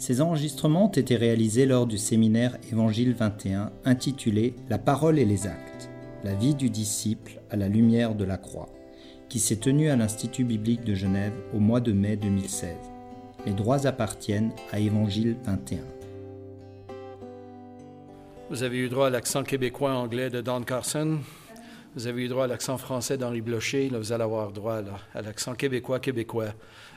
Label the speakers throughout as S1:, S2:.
S1: Ces enregistrements ont été réalisés lors du séminaire Évangile 21 intitulé « La parole et les actes, la vie du disciple à la lumière de la croix » qui s'est tenu à l'Institut biblique de Genève au mois de mai 2016. Les droits appartiennent à Évangile 21.
S2: Vous avez eu droit à l'accent québécois-anglais de Don Carson. Vous avez eu droit à l'accent français d'Henri Blocher. Là, vous allez avoir droit à l'accent québécois-québécois.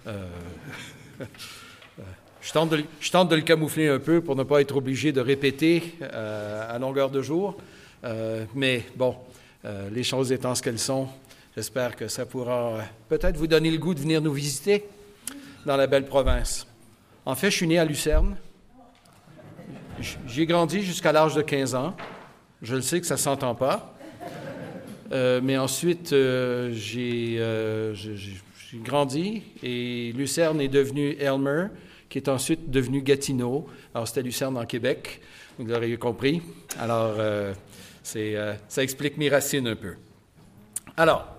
S2: Je tente de le camoufler un peu pour ne pas être obligé de répéter à longueur de jour. Mais bon, les choses étant ce qu'elles sont, j'espère que ça pourra peut-être vous donner le goût de venir nous visiter dans la belle province. En fait, je suis né à Lucerne. J'y ai grandi jusqu'à l'âge de 15 ans. Je le sais que ça ne s'entend pas. Mais ensuite, j'ai grandi et Lucerne est devenu Aylmer, qui est ensuite devenu Gatineau. Alors, c'était Lucerne en Québec, vous l'aurez compris. Alors, ça explique mes racines un peu. Alors,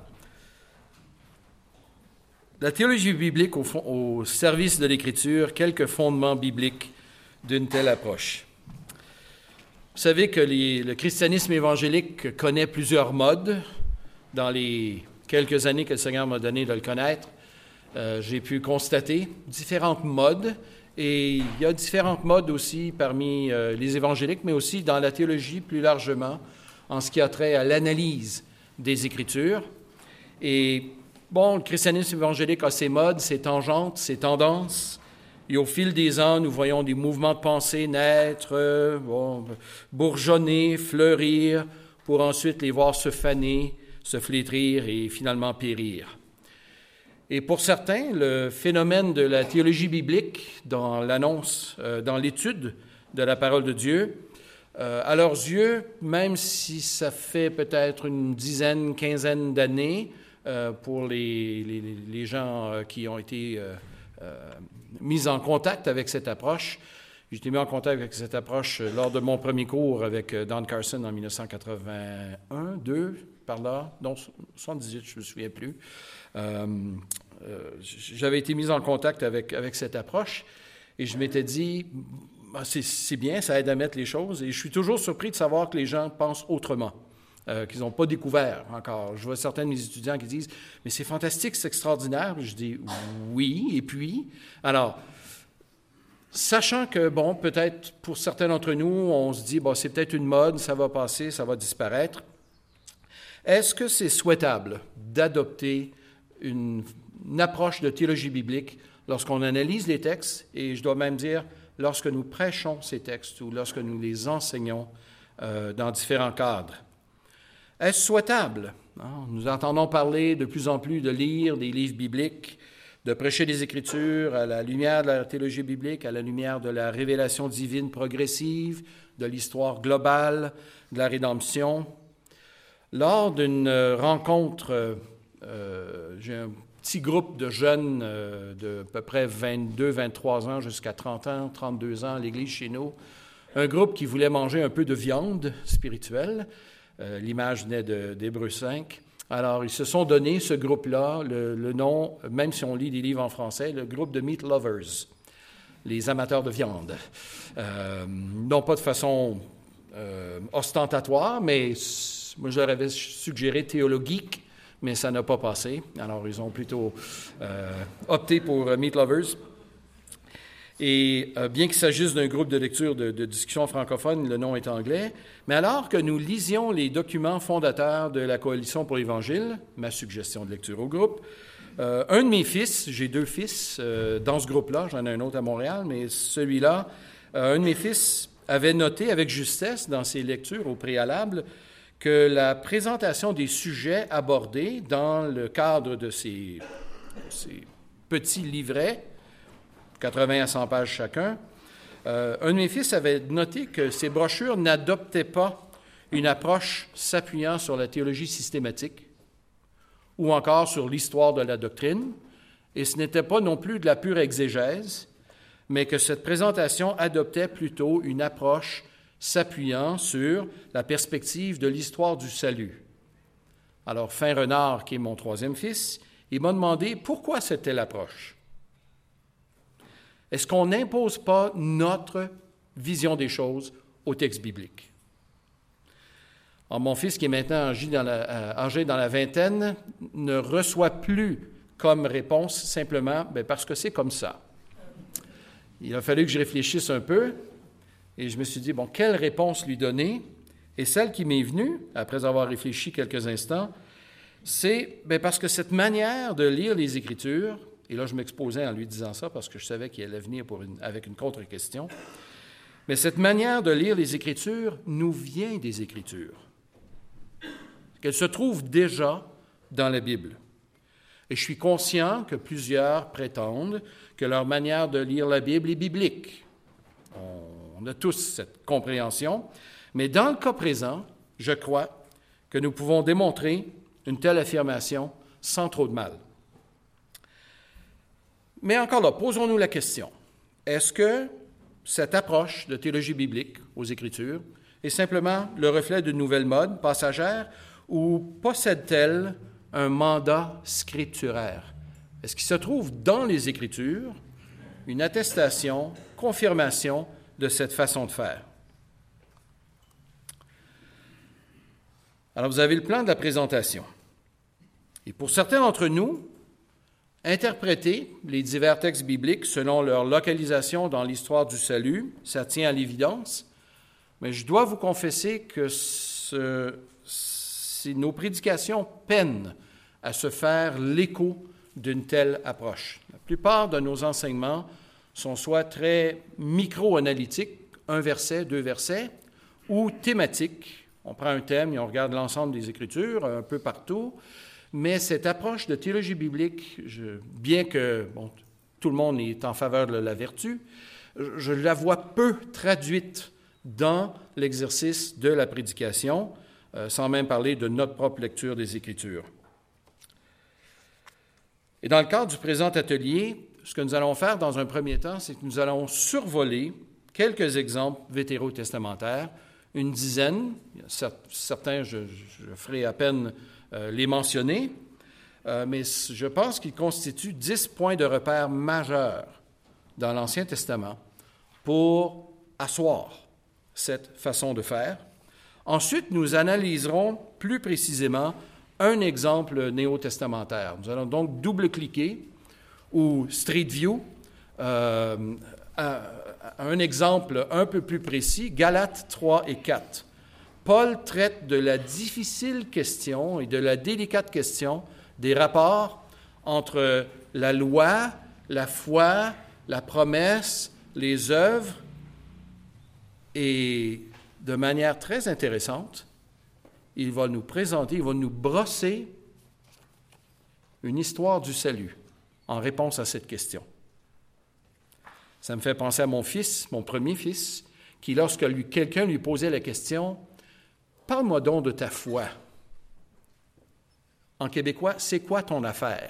S2: la théologie biblique au service de l'Écriture, quelques fondements bibliques d'une telle approche. Vous savez que le christianisme évangélique connaît plusieurs modes. Dans les quelques années que le Seigneur m'a donné de le connaître, j'ai pu constater différentes modes. Et il y a différentes modes aussi parmi les évangéliques, mais aussi dans la théologie plus largement, en ce qui a trait à l'analyse des Écritures. Et bon, le christianisme évangélique a ses modes, ses tangentes, ses tendances. Et au fil des ans, nous voyons des mouvements de pensée naître, bourgeonner, fleurir, pour ensuite les voir se faner, se flétrir et finalement périr. Et pour certains, le phénomène de la théologie biblique dans l'annonce, dans l'étude de la parole de Dieu, à leurs yeux, même si ça fait peut-être une dizaine, quinzaine d'années pour les gens qui ont été mis en contact avec cette approche. J'ai été mis en contact avec cette approche lors de mon premier cours avec Don Carson en 1981, 2, par là, non, 78, je ne me souviens plus. J'avais été mis en contact avec cette approche et je m'étais dit, c'est bien, ça aide à mettre les choses et je suis toujours surpris de savoir que les gens pensent autrement. Qu'ils n'ont pas découvert encore. Je vois certains de mes étudiants qui disent « Mais c'est fantastique, c'est extraordinaire. » Je dis « Oui, et puis? » Alors, sachant que, bon, peut-être pour certains d'entre nous, on se dit « Bon, c'est peut-être une mode, ça va passer, ça va disparaître. » Est-ce que c'est souhaitable d'adopter une approche de théologie biblique lorsqu'on analyse les textes, et je dois même dire, lorsque nous prêchons ces textes ou lorsque nous les enseignons dans différents cadres? Est-ce souhaitable? Nous entendons parler de plus en plus de lire des livres bibliques, de prêcher des Écritures à la lumière de la théologie biblique, à la lumière de la révélation divine progressive, de l'histoire globale, de la rédemption. Lors d'une rencontre, j'ai un petit groupe de jeunes de à peu près 22, 23 ans jusqu'à 30 ans, 32 ans à l'église chez nous, un groupe qui voulait manger un peu de viande spirituelle. L'image venait d'Hébreux 5. Alors, ils se sont donné, ce groupe-là, le nom, même si on lit des livres en français, le groupe de Meat Lovers, les amateurs de viande. Non pas de façon ostentatoire, mais moi, je leur avais suggéré théologique, mais ça n'a pas passé. Alors, ils ont plutôt opté pour Meat Lovers. Et bien qu'il s'agisse d'un groupe de lecture de discussion francophone, le nom est anglais, mais alors que nous lisions les documents fondateurs de la Coalition pour l'Évangile, ma suggestion de lecture au groupe, un de mes fils, j'ai 2 fils dans ce groupe-là, j'en ai un autre à Montréal, mais celui-là, un de mes fils avait noté avec justesse dans ses lectures au préalable que la présentation des sujets abordés dans le cadre de ces petits livrets, 80 à 100 pages chacun, un de mes fils avait noté que ces brochures n'adoptaient pas une approche s'appuyant sur la théologie systématique ou encore sur l'histoire de la doctrine, et ce n'était pas non plus de la pure exégèse, mais que cette présentation adoptait plutôt une approche s'appuyant sur la perspective de l'histoire du salut. Alors, Fin Renard, qui est mon 3e fils, il m'a demandé pourquoi c'était l'approche. Est-ce qu'on n'impose pas notre vision des choses au texte biblique? Alors, mon fils, qui est maintenant âgé dans la vingtaine, ne reçoit plus comme réponse simplement parce que c'est comme ça. Il a fallu que je réfléchisse un peu et je me suis dit, quelle réponse lui donner? Et celle qui m'est venue, après avoir réfléchi quelques instants, c'est parce que cette manière de lire les Écritures, et là je m'exposais en lui disant ça parce que je savais qu'il allait venir avec une contre-question, mais cette manière de lire les Écritures nous vient des Écritures, qu'elle se trouve déjà dans la Bible. Et je suis conscient que plusieurs prétendent que leur manière de lire la Bible est biblique. On a tous cette compréhension, mais dans le cas présent, je crois que nous pouvons démontrer une telle affirmation sans trop de mal. Mais encore là, posons-nous la question. Est-ce que cette approche de théologie biblique aux Écritures est simplement le reflet d'une nouvelle mode passagère ou possède-t-elle un mandat scripturaire? Est-ce qu'il se trouve dans les Écritures une attestation, confirmation de cette façon de faire? Alors, vous avez le plan de la présentation. Et pour certains d'entre nous, interpréter les divers textes bibliques selon leur localisation dans l'histoire du salut, ça tient à l'évidence, mais je dois vous confesser que nos prédications peinent à se faire l'écho d'une telle approche. La plupart de nos enseignements sont soit très micro-analytiques, un verset, deux versets, ou thématiques. On prend un thème et on regarde l'ensemble des Écritures un peu partout. Mais cette approche de théologie biblique, bien que tout le monde est en faveur de la vertu, je la vois peu traduite dans l'exercice de la prédication, sans même parler de notre propre lecture des Écritures. Et dans le cadre du présent atelier, ce que nous allons faire dans un premier temps, c'est que nous allons survoler quelques exemples vétérotestamentaires, une dizaine, certains je ferai à peine les mentionner, mais je pense qu'ils constituent 10 points de repère majeurs dans l'Ancien Testament pour asseoir cette façon de faire. Ensuite, nous analyserons plus précisément un exemple néo-testamentaire. Nous allons donc double-cliquer ou Street View un exemple un peu plus précis, Galates 3 et 4. Paul traite de la difficile question et de la délicate question des rapports entre la loi, la foi, la promesse, les œuvres, et de manière très intéressante, il va nous présenter, il va nous brosser une histoire du salut en réponse à cette question. Ça me fait penser à mon fils, mon premier fils, qui, lorsque quelqu'un lui posait la question « Parle-moi donc de ta foi », en québécois, « C'est quoi ton affaire ?»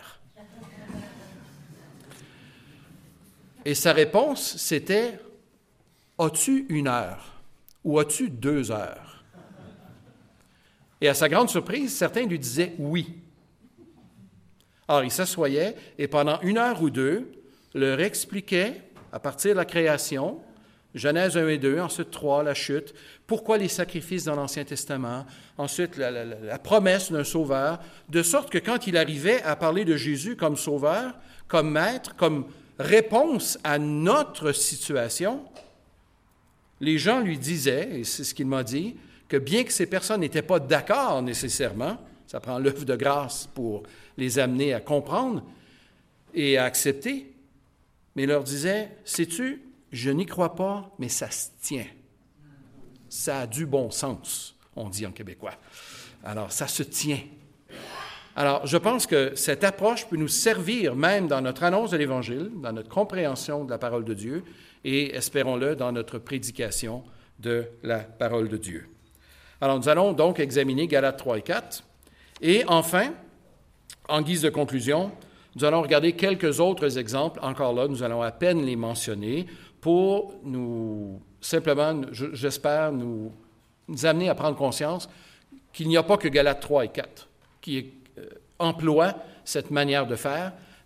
S2: Et sa réponse, c'était « As-tu 1 heure ou as-tu 2 heures? » Et à sa grande surprise, certains lui disaient « Oui ». Alors, il s'assoyait et pendant 1 heure ou 2, leur expliquait, à partir de la création, Genèse 1 et 2, ensuite 3, la chute, pourquoi les sacrifices dans l'Ancien Testament, ensuite la promesse d'un sauveur, de sorte que quand il arrivait à parler de Jésus comme sauveur, comme maître, comme réponse à notre situation, les gens lui disaient, et c'est ce qu'il m'a dit, que bien que ces personnes n'étaient pas d'accord nécessairement, ça prend l'œuvre de grâce pour les amener à comprendre et à accepter, mais il leur disait, sais-tu, je n'y crois pas, mais ça se tient. Ça a du bon sens, on dit en québécois. Alors, ça se tient. Alors, je pense que cette approche peut nous servir même dans notre annonce de l'Évangile, dans notre compréhension de la parole de Dieu et, espérons-le, dans notre prédication de la parole de Dieu. Alors, nous allons donc examiner Galates 3 et 4. Et enfin, en guise de conclusion, nous allons regarder quelques autres exemples. Encore là, nous allons à peine les mentionner pour nous, simplement, j'espère, nous amener à prendre conscience qu'il n'y a pas que Galates 3 et 4 qui emploient cette manière de faire,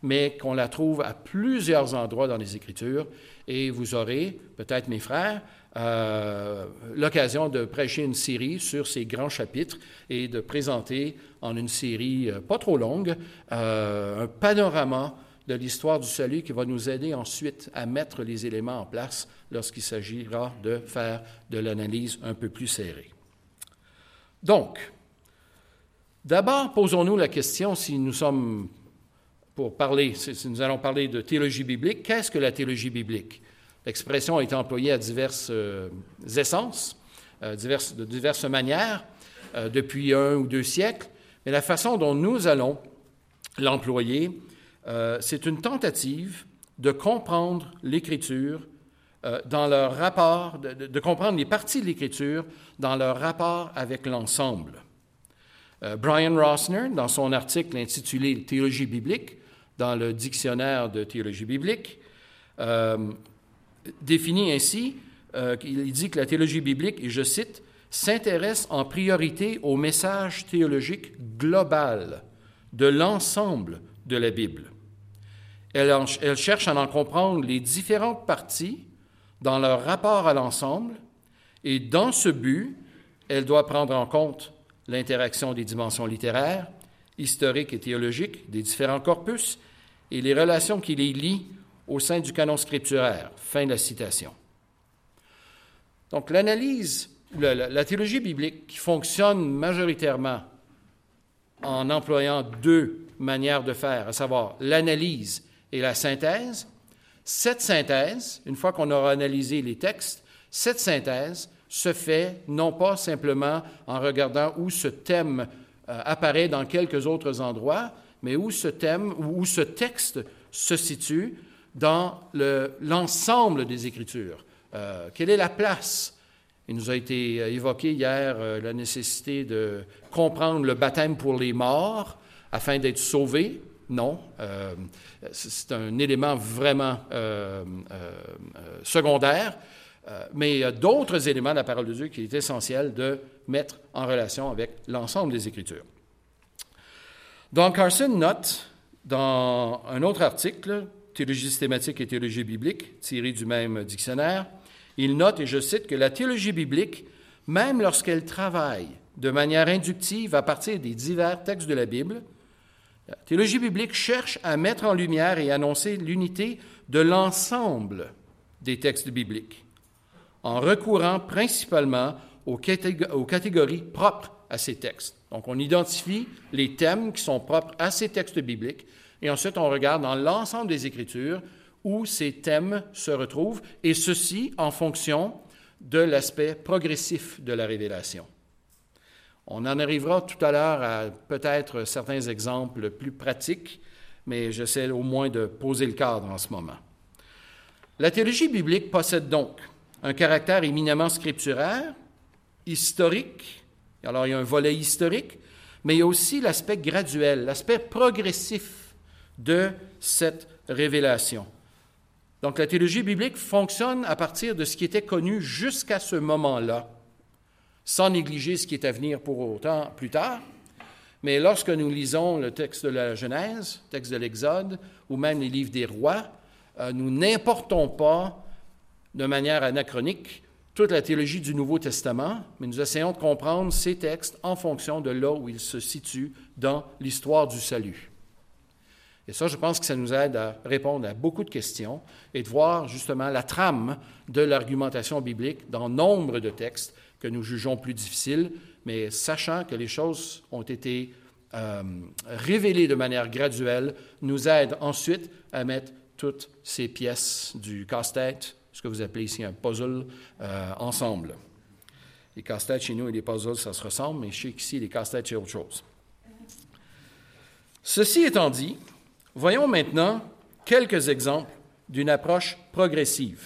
S2: mais qu'on la trouve à plusieurs endroits dans les Écritures. Et vous aurez, peut-être mes frères, l'occasion de prêcher une série sur ces grands chapitres et de présenter en une série pas trop longue un panorama de l'histoire du salut qui va nous aider ensuite à mettre les éléments en place lorsqu'il s'agira de faire de l'analyse un peu plus serrée. Donc, d'abord, posons-nous la question si nous sommes si nous allons parler de théologie biblique, qu'est-ce que la théologie biblique? L'expression a été employée à diverses essences, de diverses manières, depuis 1 ou 2 siècles, mais la façon dont nous allons l'employer, c'est une tentative de comprendre l'Écriture dans leur rapport, de comprendre les parties de l'Écriture dans leur rapport avec l'ensemble. Brian Rossner, dans son article intitulé « Théologie biblique », dans le dictionnaire de théologie biblique, définit ainsi, il dit que la théologie biblique, et je cite, « s'intéresse en priorité au message théologique global de l'ensemble de la Bible. Elle cherche à en comprendre les différentes parties dans leur rapport à l'ensemble, et dans ce but, elle doit prendre en compte l'interaction des dimensions littéraires, historiques et théologiques des différents corpus et les relations qui les lient au sein du canon scripturaire. » Fin de la citation. Donc, l'analyse, la théologie biblique qui fonctionne majoritairement en employant 2 manières de faire, à savoir l'analyse et la synthèse. Cette synthèse, une fois qu'on aura analysé les textes, cette synthèse se fait non pas simplement en regardant où ce thème apparaît dans quelques autres endroits, mais où ce thème, où ce texte se situe dans l'ensemble des Écritures. Quelle est la place? Il nous a été évoqué hier la nécessité de comprendre le baptême pour les morts afin d'être sauvés. Non, c'est un élément vraiment secondaire, mais il y a d'autres éléments de la parole de Dieu qui est essentiel de mettre en relation avec l'ensemble des Écritures. Don Carson note dans un autre article, Théologie systématique et théologie biblique, tiré du même dictionnaire, il note, et je cite, que la théologie biblique, même lorsqu'elle travaille de manière inductive à partir des divers textes de la Bible, la théologie biblique cherche à mettre en lumière et annoncer l'unité de l'ensemble des textes bibliques, en recourant principalement aux catégories propres à ces textes. Donc, on identifie les thèmes qui sont propres à ces textes bibliques, et ensuite on regarde dans l'ensemble des Écritures où ces thèmes se retrouvent, et ceci en fonction de l'aspect progressif de la révélation. On en arrivera tout à l'heure à peut-être certains exemples plus pratiques, mais j'essaie au moins de poser le cadre en ce moment. La théologie biblique possède donc un caractère éminemment scripturaire, historique. Alors, il y a un volet historique, mais il y a aussi l'aspect graduel, l'aspect progressif de cette révélation. Donc, la théologie biblique fonctionne à partir de ce qui était connu jusqu'à ce moment-là, sans négliger ce qui est à venir pour autant plus tard. Mais lorsque nous lisons le texte de la Genèse, le texte de l'Exode, ou même les livres des rois, nous n'importons pas de manière anachronique toute la théologie du Nouveau Testament, mais nous essayons de comprendre ces textes en fonction de là où ils se situent dans l'histoire du salut. Et ça, je pense que ça nous aide à répondre à beaucoup de questions et de voir justement la trame de l'argumentation biblique dans nombre de textes que nous jugeons plus difficiles, mais sachant que les choses ont été révélées de manière graduelle, nous aide ensuite à mettre toutes ces pièces du casse-tête, ce que vous appelez ici un puzzle, ensemble. Les casse-têtes chez nous et les puzzles, ça se ressemble, mais je sais qu'ici, les casse-têtes, c'est autre chose. Ceci étant dit, voyons maintenant quelques exemples d'une approche progressive.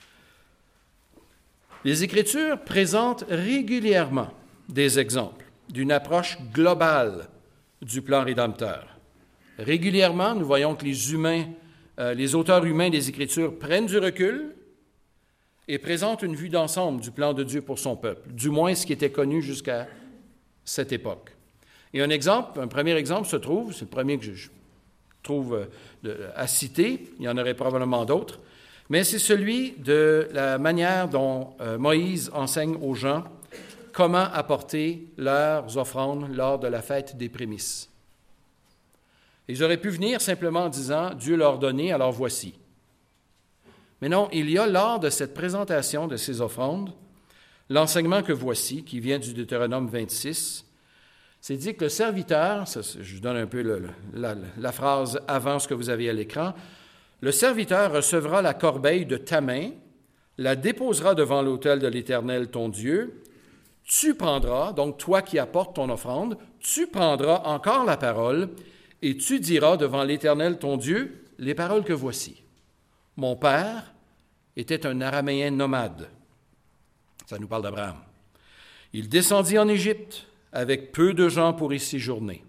S2: Les Écritures présentent régulièrement des exemples d'une approche globale du plan rédempteur. Régulièrement, nous voyons que les auteurs humains des Écritures prennent du recul et présentent une vue d'ensemble du plan de Dieu pour son peuple, du moins ce qui était connu jusqu'à cette époque. Et un premier exemple se trouve, c'est le premier que je trouve à citer. Il y en aurait probablement d'autres. Mais c'est celui de la manière dont Moïse enseigne aux gens comment apporter leurs offrandes lors de la fête des prémices. Ils auraient pu venir simplement en disant « Dieu leur donnait, alors voici ». Mais non, il y a lors de cette présentation de ces offrandes, l'enseignement que voici, qui vient du Deutéronome 26, c'est dit que le serviteur, je vous donne un peu la phrase avant ce que vous avez à l'écran, le serviteur recevra la corbeille de ta main, la déposera devant l'autel de l'Éternel ton Dieu, tu prendras, donc toi qui apportes ton offrande, tu prendras encore la parole et tu diras devant l'Éternel ton Dieu les paroles que voici. Mon père était un Araméen nomade. Ça nous parle d'Abraham. Il descendit en Égypte avec peu de gens pour y séjourner.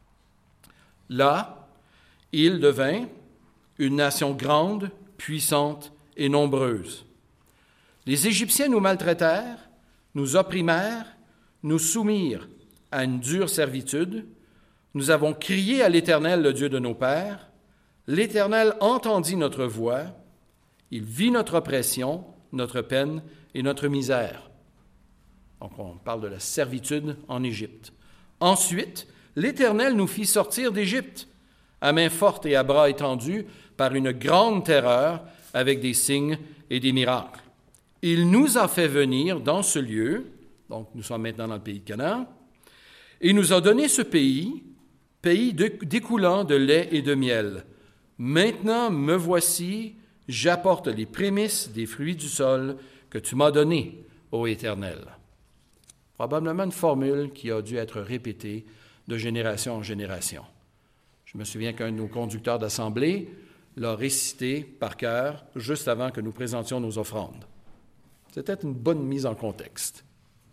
S2: Là, il devint une nation grande, puissante et nombreuse. Les Égyptiens nous maltraitèrent, nous opprimèrent, nous soumirent à une dure servitude. Nous avons crié à l'Éternel, le Dieu de nos pères. L'Éternel entendit notre voix. Il vit notre oppression, notre peine et notre misère. Donc, on parle de la servitude en Égypte. Ensuite, l'Éternel nous fit sortir d'Égypte, à main forte et à bras étendus, par une grande terreur, avec des signes et des miracles. Il nous a fait venir dans ce lieu, donc nous sommes maintenant dans le pays de Canaan, et nous a donné ce pays découlant de lait et de miel. Maintenant, me voici, j'apporte les prémices des fruits du sol que tu m'as donnés, ô Éternel. Probablement une formule qui a dû être répétée de génération en génération. Je me souviens qu'un de nos conducteurs d'assemblée l'a récité par cœur juste avant que nous présentions nos offrandes. C'était une bonne mise en contexte.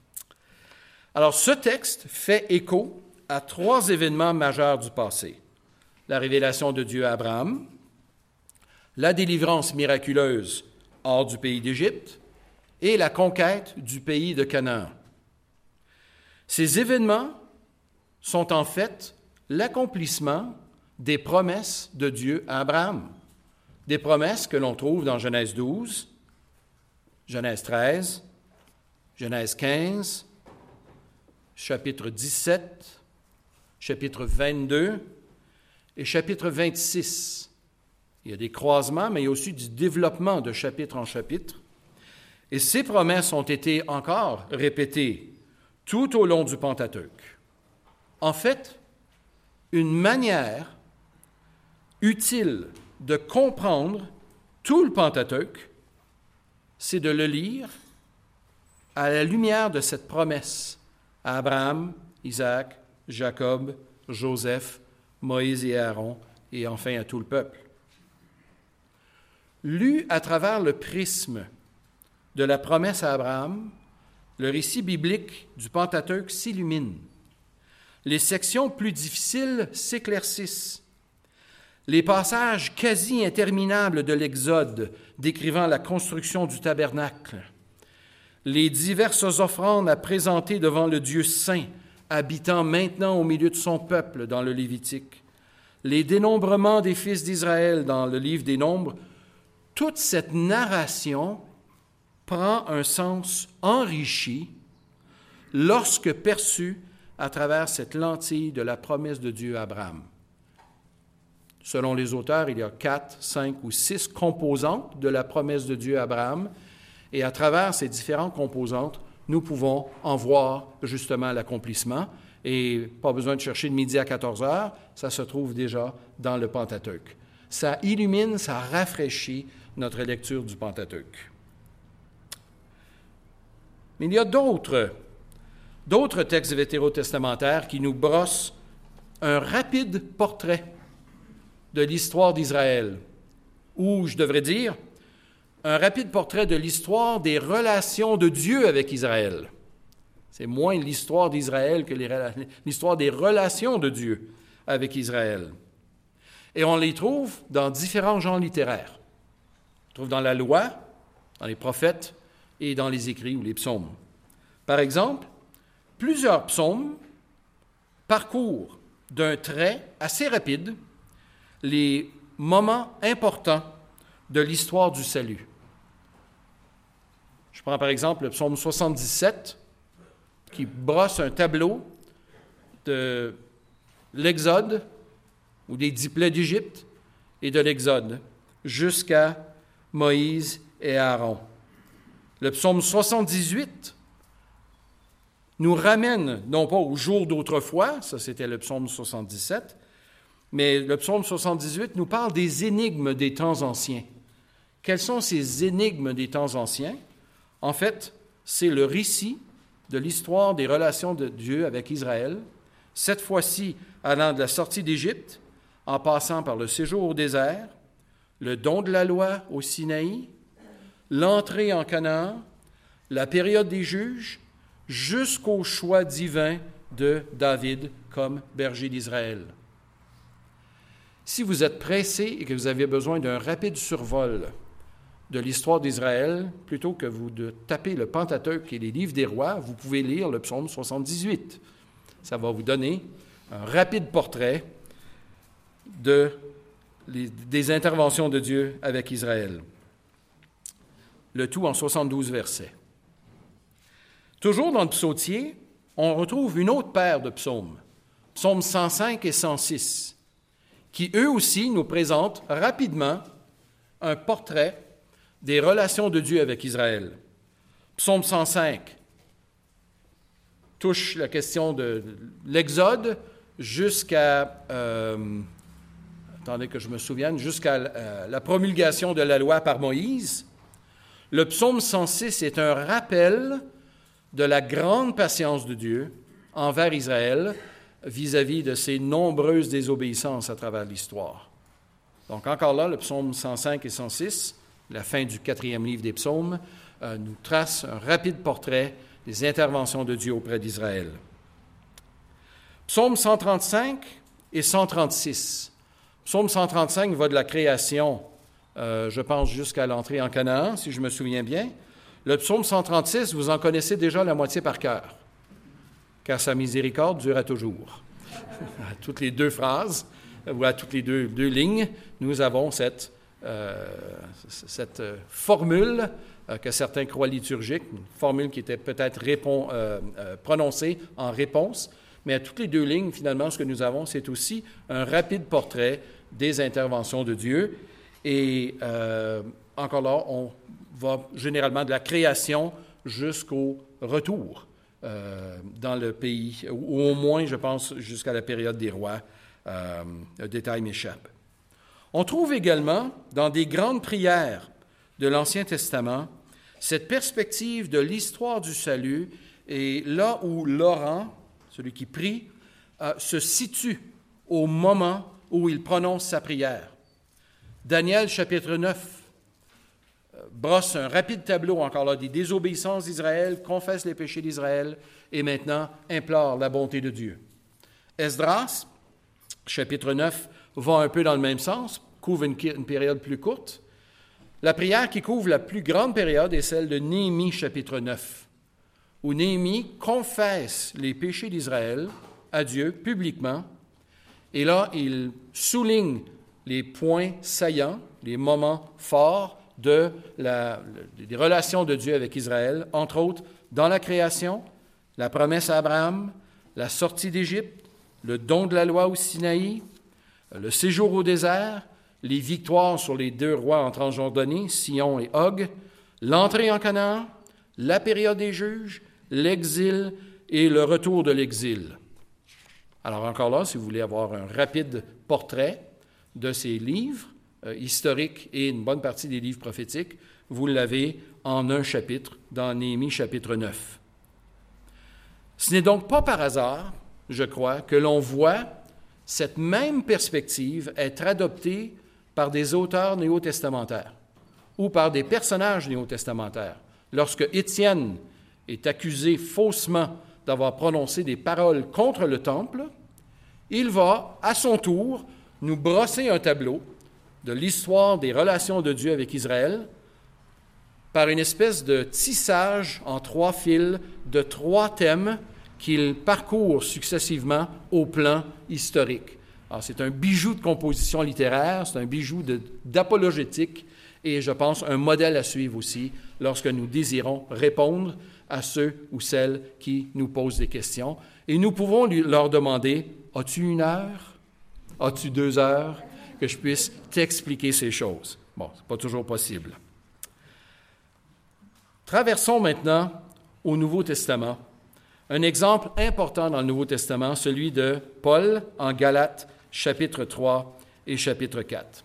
S2: Alors, ce texte fait écho à 3 événements majeurs du passé. La révélation de Dieu à Abraham, la délivrance miraculeuse hors du pays d'Égypte et la conquête du pays de Canaan. Ces événements sont en fait l'accomplissement des promesses de Dieu à Abraham, des promesses que l'on trouve dans Genèse 12, Genèse 13, Genèse 15, chapitre 17, chapitre 22 et chapitre 26. Il y a des croisements, mais il y a aussi du développement de chapitre en chapitre. Et ces promesses ont été encore répétées tout au long du Pentateuque. En fait, une manière utile de comprendre tout le Pentateuque, c'est de le lire à la lumière de cette promesse à Abraham, Isaac, Jacob, Joseph, Moïse et Aaron, et enfin à tout le peuple. Lu à travers le prisme de la promesse à Abraham, le récit biblique du Pentateuque s'illumine. Les sections plus difficiles s'éclaircissent. Les passages quasi interminables de l'Exode décrivant la construction du tabernacle, les diverses offrandes à présenter devant le Dieu saint, habitant maintenant au milieu de son peuple dans le Lévitique, les dénombrements des fils d'Israël dans le livre des Nombres, toute cette narration prend un sens enrichi lorsque perçue à travers cette lentille de la promesse de Dieu à Abraham. Selon les auteurs, il y a 4, 5 ou 6 composantes de la promesse de Dieu à Abraham, et à travers ces différentes composantes, nous pouvons en voir justement l'accomplissement. Et pas besoin de chercher de midi à 14 heures, ça se trouve déjà dans le Pentateuque. Ça illumine, ça rafraîchit notre lecture du Pentateuque. Mais il y a d'autres textes vétérotestamentaires qui nous brossent un rapide portrait de l'histoire d'Israël, ou, je devrais dire, un rapide portrait de l'histoire des relations de Dieu avec Israël. C'est moins l'histoire d'Israël que l'histoire des relations de Dieu avec Israël. Et on les trouve dans différents genres littéraires. On les trouve dans la loi, dans les prophètes et dans les écrits ou les psaumes. Par exemple, plusieurs psaumes parcourent d'un trait assez rapide les moments importants de l'histoire du salut. Je prends par exemple le psaume 77, qui brosse un tableau de l'Exode, ou des 10 plaies d'Égypte, et de l'Exode, jusqu'à Moïse et Aaron. Le psaume 78 nous ramène, non pas au jour d'autrefois, ça c'était le psaume 77, mais le psaume 78 nous parle des énigmes des temps anciens. Quelles sont ces énigmes des temps anciens? En fait, c'est le récit de l'histoire des relations de Dieu avec Israël, cette fois-ci allant de la sortie d'Égypte, en passant par le séjour au désert, le don de la loi au Sinaï, l'entrée en Canaan, la période des juges, jusqu'au choix divin de David comme berger d'Israël. Si vous êtes pressé et que vous avez besoin d'un rapide survol de l'histoire d'Israël, plutôt que vous de taper le Pentateuque et les livres des rois, vous pouvez lire le psaume 78. Ça va vous donner un rapide portrait des interventions de Dieu avec Israël. Le tout en 72 versets. Toujours dans le psautier, on retrouve une autre paire de psaumes, psaumes 105 et 106, qui eux aussi nous présentent rapidement un portrait des relations de Dieu avec Israël. Psaume 105 touche la question de l'Exode jusqu'à, attendez que je me souvienne, jusqu'à la promulgation de la loi par Moïse. Le psaume 106 est un rappel de la grande patience de Dieu envers Israël vis-à-vis de ses nombreuses désobéissances à travers l'histoire. Donc encore là, le psaume 105 et 106, la fin du 4e livre des psaumes, nous trace un rapide portrait des interventions de Dieu auprès d'Israël. Psaume 135 et 136. Psaume 135 va de la création, je pense, jusqu'à l'entrée en Canaan, si je me souviens bien. Le psaume 136, vous en connaissez déjà la moitié par cœur, car sa miséricorde dure à toujours. À toutes les deux phrases, ou à toutes les deux lignes, nous avons cette formule que certains croient liturgique, une formule qui était peut-être prononcée en réponse, mais à toutes les deux lignes, finalement, ce que nous avons, c'est aussi un rapide portrait des interventions de Dieu. Et encore là, on va généralement de la création jusqu'au retour dans le pays, ou au moins, je pense, jusqu'à la période des rois. Le détail m'échappe. On trouve également, dans des grandes prières de l'Ancien Testament, cette perspective de l'histoire du salut, et là où l'orant, celui qui prie, se situe au moment où il prononce sa prière. Daniel, chapitre 9, brosse un rapide tableau, encore là, des désobéissances d'Israël, confesse les péchés d'Israël, et maintenant implore la bonté de Dieu. Esdras, chapitre 9, va un peu dans le même sens, couvre une période plus courte. La prière qui couvre la plus grande période est celle de Néhémie, chapitre 9, où Néhémie confesse les péchés d'Israël à Dieu publiquement, et là, il souligne les points saillants, les moments forts des relations de Dieu avec Israël, entre autres dans la création, la promesse à Abraham, la sortie d'Égypte, le don de la loi au Sinaï, le séjour au désert, les victoires sur les 2 rois en Transjordanie, Sion et Og, l'entrée en Canaan, la période des juges, l'exil et le retour de l'exil. Alors encore là, si vous voulez avoir un rapide portrait de ces livres historiques et une bonne partie des livres prophétiques, vous l'avez en un chapitre, dans Néhémie chapitre 9. Ce n'est donc pas par hasard, je crois, que l'on voit cette même perspective être adoptée par des auteurs néo-testamentaires ou par des personnages néo-testamentaires. Lorsque Étienne est accusé faussement d'avoir prononcé des paroles contre le temple, il va, à son tour, nous brosser un tableau de l'histoire des relations de Dieu avec Israël par une espèce de tissage en 3 fils de 3 thèmes qu'il parcourt successivement au plan historique. Alors, c'est un bijou de composition littéraire, c'est un bijou d'apologétique et je pense un modèle à suivre aussi lorsque nous désirons répondre à ceux ou celles qui nous posent des questions. Et nous pouvons leur demander, « As-tu 1 heure? As-tu 2 heures que je puisse t'expliquer ces choses? » Bon, ce n'est pas toujours possible. Traversons maintenant au Nouveau Testament. Un exemple important dans le Nouveau Testament, celui de Paul en Galates, chapitre 3 et chapitre 4.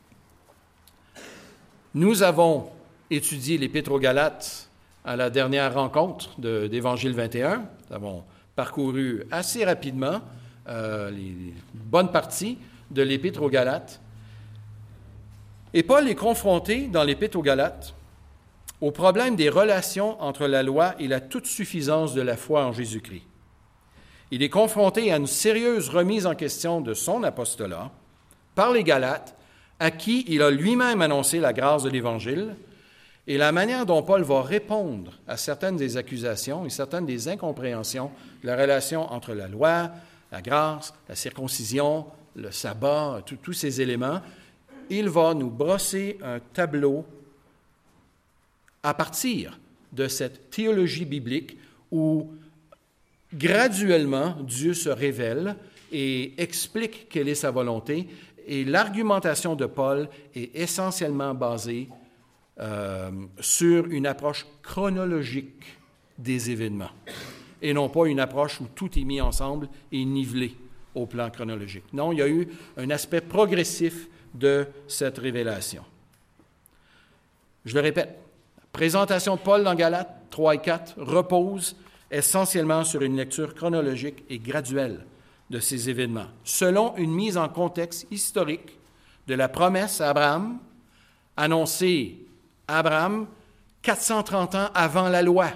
S2: Nous avons étudié l'Épître aux Galates à la dernière rencontre d'Évangile 21. Nous avons parcouru assez rapidement les bonnes parties de l'Épître aux Galates. Et Paul est confronté dans l'Épître aux Galates au problème des relations entre la loi et la toute-suffisance de la foi en Jésus-Christ. Il est confronté à une sérieuse remise en question de son apostolat par les Galates, à qui il a lui-même annoncé la grâce de l'Évangile, et la manière dont Paul va répondre à certaines des accusations et certaines des incompréhensions de la relation entre la loi, la grâce, la circoncision, le sabbat, tous ces éléments. Il va nous brosser un tableau à partir de cette théologie biblique où graduellement Dieu se révèle et explique quelle est sa volonté. Et l'argumentation de Paul est essentiellement basée sur une approche chronologique des événements et non pas une approche où tout est mis ensemble et nivelé au plan chronologique. Non, il y a eu un aspect progressif de cette révélation. Je le répète, la présentation de Paul dans Galates 3 et 4 repose essentiellement sur une lecture chronologique et graduelle de ces événements, selon une mise en contexte historique de la promesse à Abraham, annoncée à Abraham 430 ans avant la loi.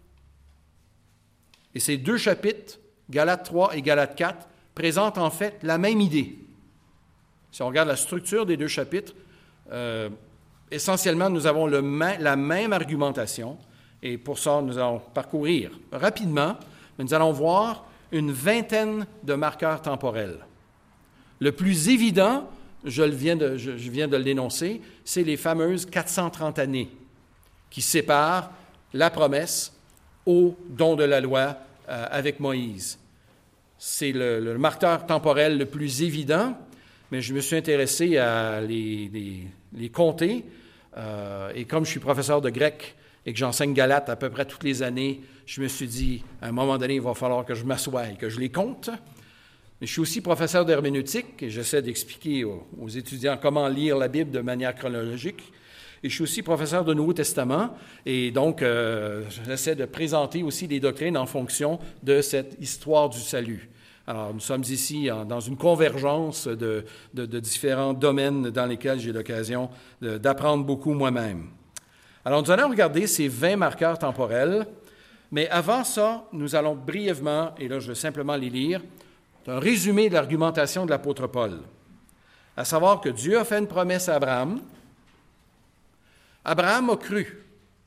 S2: Et ces 2 chapitres, Galates 3 et Galates 4, présentent en fait la même idée. Si on regarde la structure des 2 chapitres, essentiellement, nous avons la même argumentation, et pour ça, nous allons parcourir rapidement, mais nous allons voir une vingtaine de marqueurs temporels. Le plus évident, je viens de le dénoncer, c'est les fameuses 430 années qui séparent la promesse au don de la loi avec Moïse. C'est le marqueur temporel le plus évident, mais je me suis intéressé à les compter. Et comme je suis professeur de grec et que j'enseigne Galates à peu près toutes les années, je me suis dit, à un moment donné, il va falloir que je m'assoie et que je les compte. Mais je suis aussi professeur d'herméneutique et j'essaie d'expliquer aux étudiants comment lire la Bible de manière chronologique. Et je suis aussi professeur de Nouveau Testament et donc j'essaie de présenter aussi des doctrines en fonction de cette histoire du salut. Alors, nous sommes ici dans une convergence de différents domaines dans lesquels j'ai l'occasion d'apprendre beaucoup moi-même. Alors, nous allons regarder ces 20 marqueurs temporels, mais avant ça, nous allons brièvement, et là je vais simplement les lire, un résumé de l'argumentation de l'apôtre Paul, à savoir que Dieu a fait une promesse à Abraham. Abraham a cru.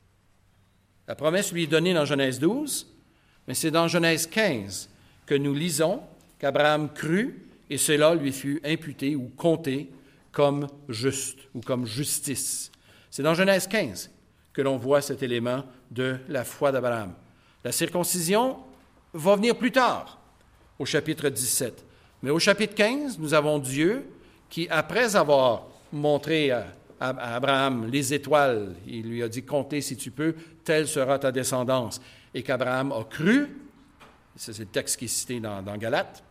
S2: La promesse lui est donnée dans Genèse 12, mais c'est dans Genèse 15 que nous lisons qu'Abraham crut et cela lui fut imputé ou compté comme juste ou comme justice. C'est dans Genèse 15 que l'on voit cet élément de la foi d'Abraham. La circoncision va venir plus tard, au chapitre 17. Mais au chapitre 15, nous avons Dieu qui, après avoir montré à Abraham les étoiles, il lui a dit « Comptez si tu peux, telle sera ta descendance », et qu'Abraham a cru. C'est le texte qui est cité dans Galates.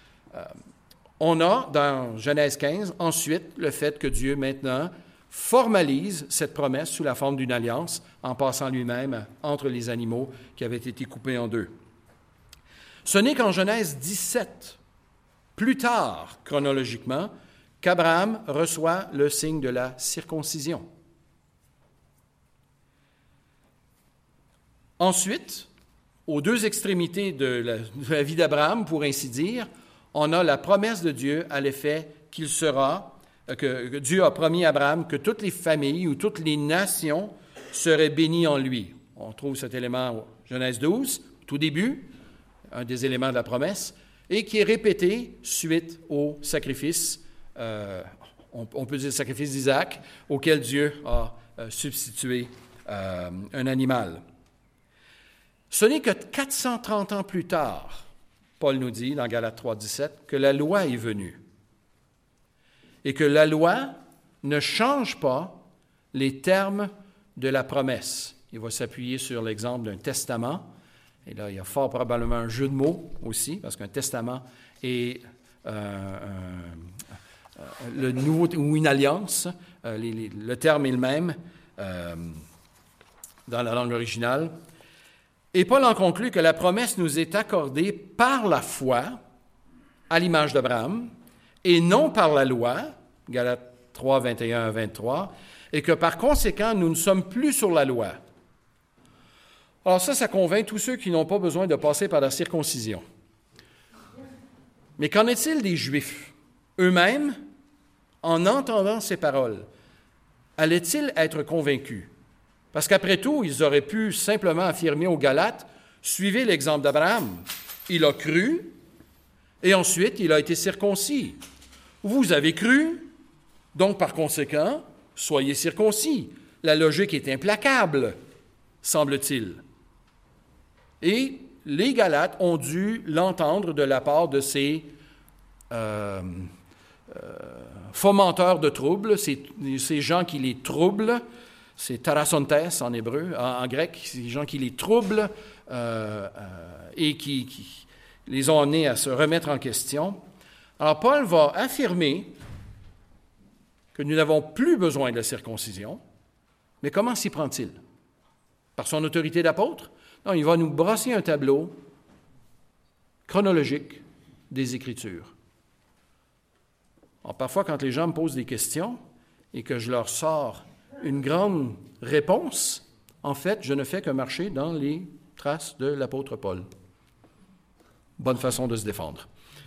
S2: On a, dans Genèse 15, ensuite, le fait que Dieu, maintenant, formalise cette promesse sous la forme d'une alliance en passant lui-même entre les animaux qui avaient été coupés en 2. Ce n'est qu'en Genèse 17, plus tard, chronologiquement, qu'Abraham reçoit le signe de la circoncision. Ensuite, aux 2 extrémités de la vie d'Abraham, pour ainsi dire, on a la promesse de Dieu à l'effet qu'il sera, que Dieu a promis à Abraham que toutes les familles ou toutes les nations seraient bénies en lui. On trouve cet élément au Genèse 12, tout début, un des éléments de la promesse. et qui est répété suite au sacrifice, on peut dire sacrifice d'Isaac, auquel Dieu a substitué un animal. Ce n'est que 430 ans plus tard, Paul nous dit dans Galates 3,17, que la loi est venue et que la loi ne change pas les termes de la promesse. Il va s'appuyer sur l'exemple d'un testament. Et là, il y a fort probablement un jeu de mots aussi, parce qu'un testament est le nouveau ou une alliance. Le terme est le même dans la langue originale. Et Paul en conclut que la promesse nous est accordée par la foi, à l'image d'Abraham, et non par la loi, Galates 3, 21 à 23, et que par conséquent, nous ne sommes plus sur la loi. Alors ça convainc tous ceux qui n'ont pas besoin de passer par la circoncision. Mais qu'en est-il des Juifs? Eux-mêmes, en entendant ces paroles, allaient-ils être convaincus? Parce qu'après tout, ils auraient pu simplement affirmer aux Galates, « Suivez l'exemple d'Abraham. Il a cru, et ensuite il a été circoncis. Vous avez cru, donc par conséquent, soyez circoncis. » La logique est implacable, semble-t-il. Et les Galates ont dû l'entendre de la part de ces fomenteurs de troubles, ces gens qui les troublent, c'est tarasontes en hébreu, en grec, ces gens qui les troublent et qui les ont amenés à se remettre en question. Alors Paul va affirmer que nous n'avons plus besoin de la circoncision, mais comment s'y prend-il? Par son autorité d'apôtre? Non, il va nous brosser un tableau chronologique des Écritures. Alors, parfois, quand les gens me posent des questions et que je leur sors une grande réponse, en fait, je ne fais que marcher dans les traces de l'apôtre Paul. Bonne façon de se défendre.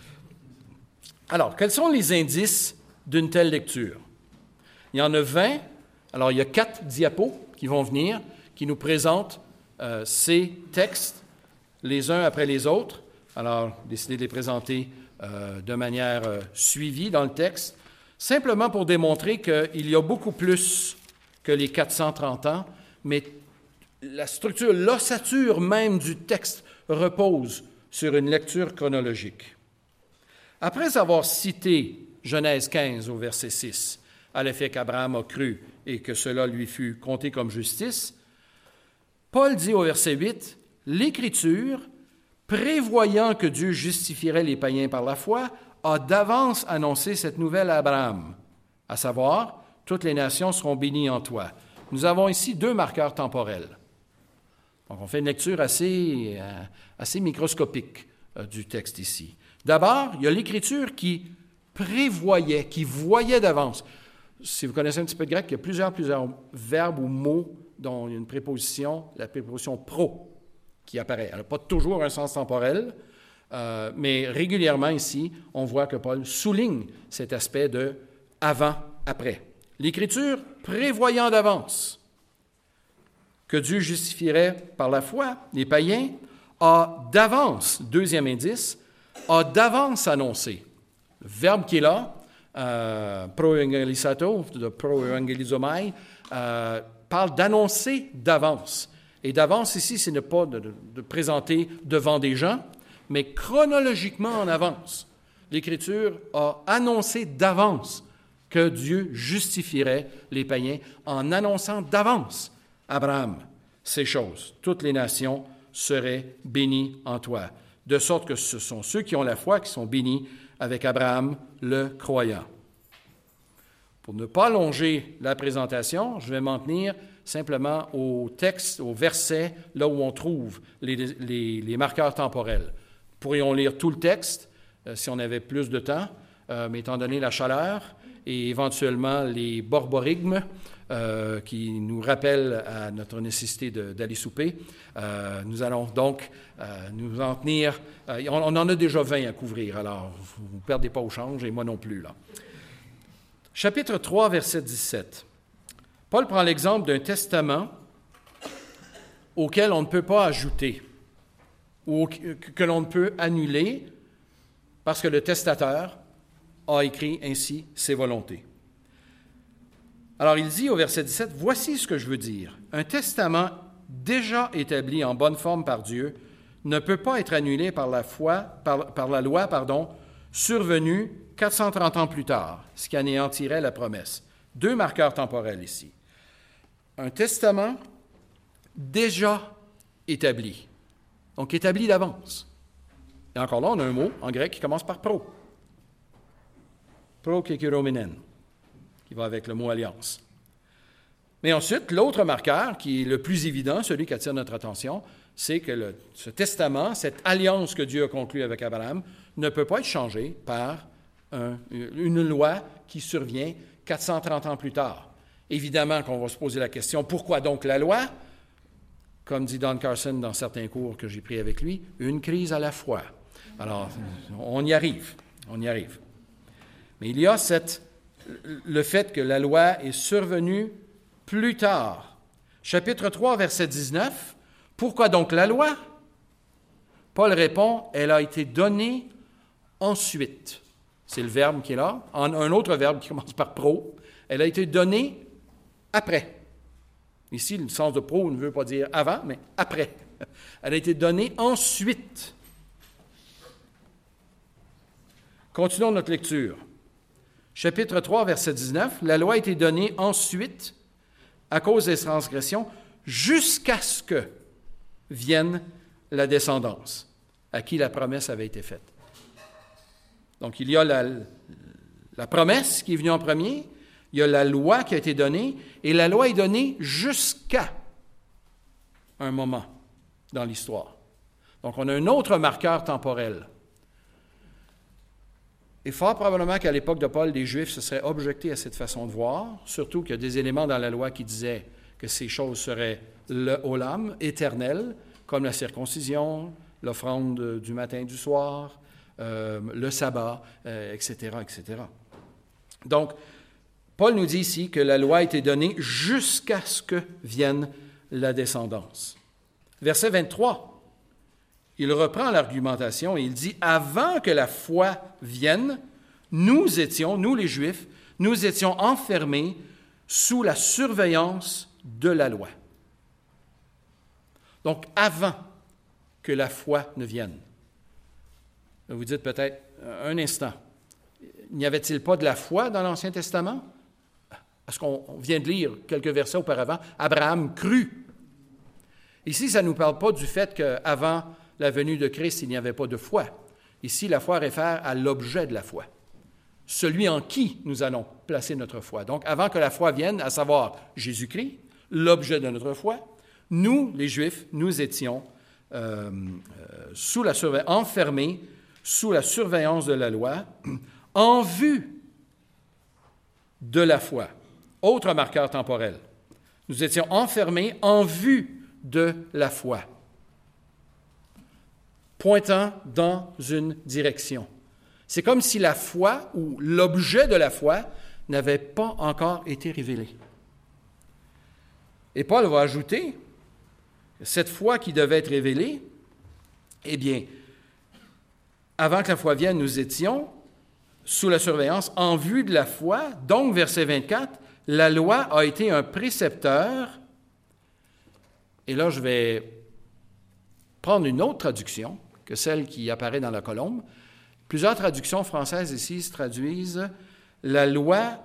S2: Alors, quels sont les indices d'une telle lecture? Il y en a 20. Alors, il y a 4 diapos qui vont venir, qui nous présentent ces textes, les uns après les autres. Alors, décidez de les présenter de manière suivie dans le texte, simplement pour démontrer qu'il y a beaucoup plus que les 430 ans, mais la structure, l'ossature même du texte repose sur une lecture chronologique. Après avoir cité Genèse 15 au verset 6, à l'effet qu'Abraham a cru et que cela lui fut compté comme justice, Paul dit au verset 8, « L'Écriture, prévoyant que Dieu justifierait les païens par la foi, a d'avance annoncé cette nouvelle à Abraham, à savoir, toutes les nations seront bénies en toi. » Nous avons ici 2 marqueurs temporels. Donc, on fait une lecture assez microscopique du texte ici. D'abord, il y a l'Écriture qui prévoyait, qui voyait d'avance. Si vous connaissez un petit peu de grec, il y a plusieurs verbes ou mots dont il y a une préposition, la préposition « pro » qui apparaît. Elle n'a pas toujours un sens temporel, mais régulièrement ici, on voit que Paul souligne cet aspect de « avant-après ». L'Écriture prévoyant d'avance que Dieu justifierait par la foi les païens, a d'avance, deuxième indice, a d'avance annoncé. Le verbe qui est là, pro-evangelisato, pro-evangelizomai, parle d'annoncer d'avance. Et d'avance ici, ce n'est pas de présenter devant des gens, mais chronologiquement en avance. L'Écriture a annoncé d'avance que Dieu justifierait les païens en annonçant d'avance Abraham ces choses. Toutes les nations seraient bénies en toi. De sorte que ce sont ceux qui ont la foi qui sont bénis avec Abraham le croyant. Pour ne pas allonger la présentation, je vais m'en tenir simplement au texte, au verset, là où on trouve les marqueurs temporels. Pourrions lire tout le texte si on avait plus de temps, mais étant donné la chaleur et éventuellement les borborigmes qui nous rappellent à notre nécessité d'aller souper, nous allons donc nous en tenir. On en a déjà 20 à couvrir, alors vous ne perdez pas au change et moi non plus, là. Chapitre 3, verset 17. Paul prend l'exemple d'un testament auquel on ne peut pas ajouter ou que l'on ne peut annuler parce que le testateur a écrit ainsi ses volontés. Alors il dit au verset 17, « Voici ce que je veux dire. Un testament déjà établi en bonne forme par Dieu ne peut pas être annulé par la loi, survenue 430 ans plus tard, ce qui anéantirait la promesse. » Deux marqueurs temporels ici. Un testament déjà établi, donc établi d'avance. Et encore là, on a un mot en grec qui commence par pro. Prokekiromenen, qui va avec le mot alliance. Mais ensuite, l'autre marqueur, qui est le plus évident, celui qui attire notre attention, c'est que ce testament, cette alliance que Dieu a conclue avec Abraham, ne peut pas être changé par une loi qui survient 430 ans plus tard. Évidemment qu'on va se poser la question, pourquoi donc la loi? Comme dit Don Carson dans certains cours que j'ai pris avec lui, une crise à la fois. Alors, on y arrive. Mais il y a le fait que la loi est survenue plus tard. Chapitre 3, verset 19. Pourquoi donc la loi? Paul répond, elle a été donnée ensuite. C'est le verbe qui est là. Un autre verbe qui commence par pro. Elle a été donnée après. Ici, le sens de pro ne veut pas dire avant, mais après. Elle a été donnée ensuite. Continuons notre lecture. Chapitre 3, verset 19. La loi a été donnée ensuite à cause des transgressions jusqu'à ce que vienne la descendance à qui la promesse avait été faite. Donc, il y a la promesse qui est venue en premier, il y a la loi qui a été donnée, et la loi est donnée jusqu'à un moment dans l'histoire. Donc, on a un autre marqueur temporel. Et fort probablement qu'à l'époque de Paul, les Juifs se seraient objectés à cette façon de voir, surtout qu'il y a des éléments dans la loi qui disaient que ces choses seraient le olam, éternel, comme la circoncision, l'offrande du matin et du soir, le sabbat, etc., etc. Donc, Paul nous dit ici que la loi a été donnée jusqu'à ce que vienne la descendance. Verset 23, il reprend l'argumentation et il dit « Avant que la foi vienne, nous les Juifs, nous étions enfermés sous la surveillance de la loi. » Donc, avant que la foi ne vienne. Vous dites peut-être, un instant, n'y avait-il pas de la foi dans l'Ancien Testament? Parce qu'on vient de lire quelques versets auparavant, Abraham crut. Ici, ça ne nous parle pas du fait qu'avant la venue de Christ, il n'y avait pas de foi. Ici, la foi réfère à l'objet de la foi, celui en qui nous allons placer notre foi. Donc, avant que la foi vienne, à savoir Jésus-Christ, l'objet de notre foi, nous, les Juifs, nous étions enfermés sous la surveillance de la loi, en vue de la foi. Autre marqueur temporel. Nous étions enfermés en vue de la foi, pointant dans une direction. C'est comme si la foi ou l'objet de la foi n'avait pas encore été révélé. Et Paul va ajouter, cette foi qui devait être révélée, eh bien, avant que la foi vienne, nous étions sous la surveillance en vue de la foi. Donc, verset 24, la loi a été un précepteur. Et là, je vais prendre une autre traduction que celle qui apparaît dans la colombe. Plusieurs traductions françaises ici se traduisent la loi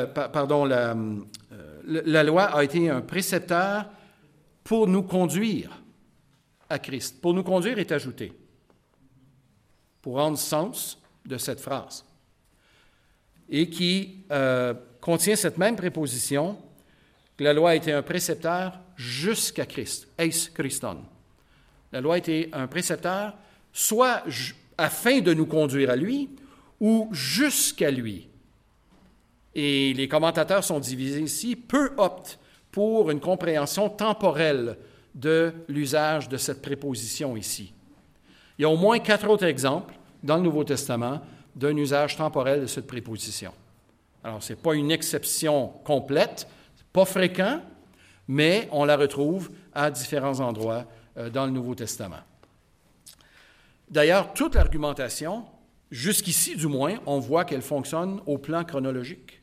S2: a été un précepteur pour nous conduire à Christ. Pour nous conduire est ajouté pour rendre sens de cette phrase et qui contient cette même préposition que la loi a été un précepteur jusqu'à Christ, eis Christon. La loi a été un précepteur soit afin de nous conduire à lui ou jusqu'à lui. Et les commentateurs sont divisés ici. Peu optent pour une compréhension temporelle de l'usage de cette préposition ici. Il y a au moins 4 autres exemples dans le Nouveau Testament d'un usage temporel de cette préposition. Alors, ce n'est pas une exception complète, pas fréquent, mais on la retrouve à différents endroits dans le Nouveau Testament. D'ailleurs, toute l'argumentation jusqu'ici du moins, on voit qu'elle fonctionne au plan chronologique.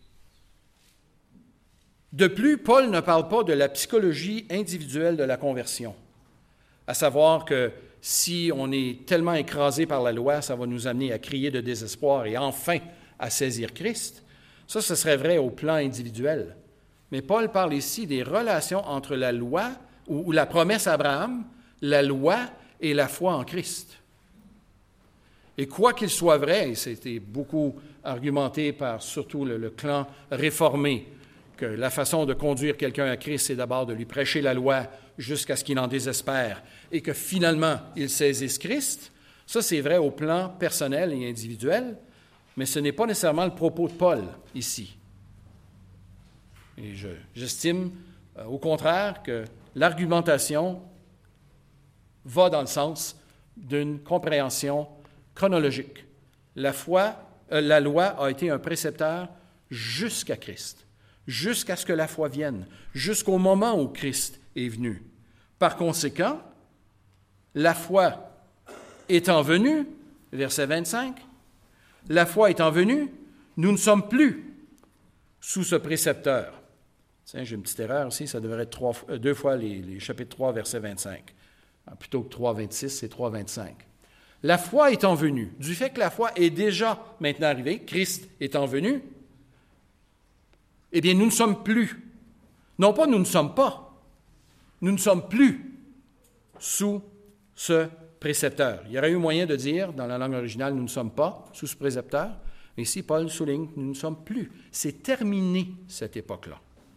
S2: De plus, Paul ne parle pas de la psychologie individuelle de la conversion, à savoir que si on est tellement écrasé par la loi, ça va nous amener à crier de désespoir et enfin à saisir Christ. Ça, ce serait vrai au plan individuel. Mais Paul parle ici des relations entre la loi ou la promesse à Abraham, la loi et la foi en Christ. Et quoi qu'il soit vrai, et c'était beaucoup argumenté par surtout le clan réformé, que la façon de conduire quelqu'un à Christ, c'est d'abord de lui prêcher la loi jusqu'à ce qu'il en désespère et que finalement il saisisse Christ, ça c'est vrai au plan personnel et individuel, mais ce n'est pas nécessairement le propos de Paul ici. Et j'estime au contraire que l'argumentation va dans le sens d'une compréhension chronologique. La loi a été un précepteur jusqu'à Christ, jusqu'à ce que la foi vienne, jusqu'au moment où Christ est venu. Par conséquent, la foi étant venue, verset 25, la foi étant venue, nous ne sommes plus sous ce précepteur. Tiens, j'ai une petite erreur ici, ça devrait être deux fois les chapitres 3, verset 25. Plutôt que 3, 26, c'est 3, 25. La foi étant venue, du fait que la foi est déjà maintenant arrivée, Christ étant venu, eh bien, nous ne sommes plus. Non pas nous ne sommes pas, nous ne sommes plus sous ce précepteur. Il y aurait eu moyen de dire, dans la langue originale, nous ne sommes pas sous ce précepteur, mais ici, Paul souligne que nous ne sommes plus. C'est terminé, cette époque-là.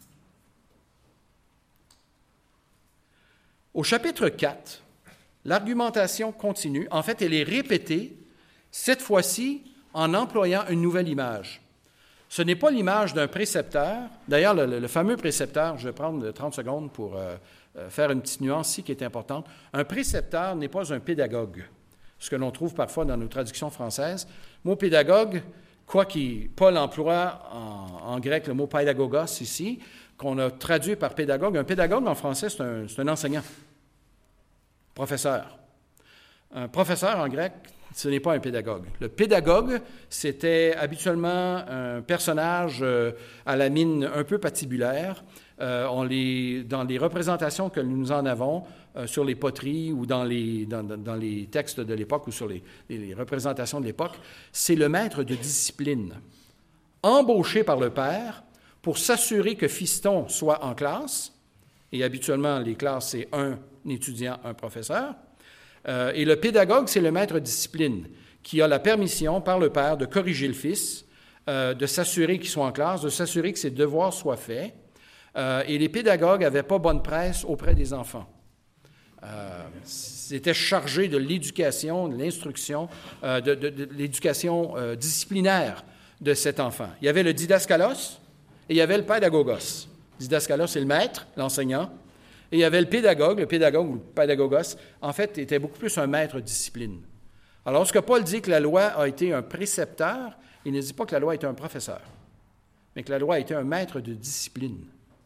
S2: Au chapitre 4, l'argumentation continue. En fait, elle est répétée, cette fois-ci, en employant une nouvelle image. Ce n'est pas l'image d'un précepteur. D'ailleurs, le fameux précepteur, je vais prendre 30 secondes pour faire une petite nuance ici qui est importante. Un précepteur n'est pas un pédagogue, ce que l'on trouve parfois dans nos traductions françaises. Le mot pédagogue, Paul emploie en grec le mot pédagogos ici, qu'on a traduit par pédagogue. Un pédagogue en français, c'est un enseignant, professeur. Un professeur en grec, ce n'est pas un pédagogue. Le pédagogue, c'était habituellement un personnage à la mine un peu patibulaire. Dans les représentations que nous en avons sur les poteries ou dans les textes de l'époque ou sur les représentations de l'époque, c'est le maître de discipline, embauché par le père pour s'assurer que Fiston soit en classe, et habituellement les classes, c'est un étudiant, un professeur, et le pédagogue, c'est le maître de discipline qui a la permission par le père de corriger le fils, de s'assurer qu'il soit en classe, de s'assurer que ses devoirs soient faits. Et les pédagogues n'avaient pas bonne presse auprès des enfants. C'était chargé de l'éducation, de l'instruction, de l'éducation disciplinaire de cet enfant. Il y avait le didascalos et il y avait le pédagogos. Didascalos, c'est le maître, l'enseignant. Et il y avait le pédagogue ou le pédagogos, en fait, était beaucoup plus un maître de discipline. Alors, lorsque Paul dit que la loi a été un précepteur, il ne dit pas que la loi a été un professeur, mais que la loi a été un maître de discipline.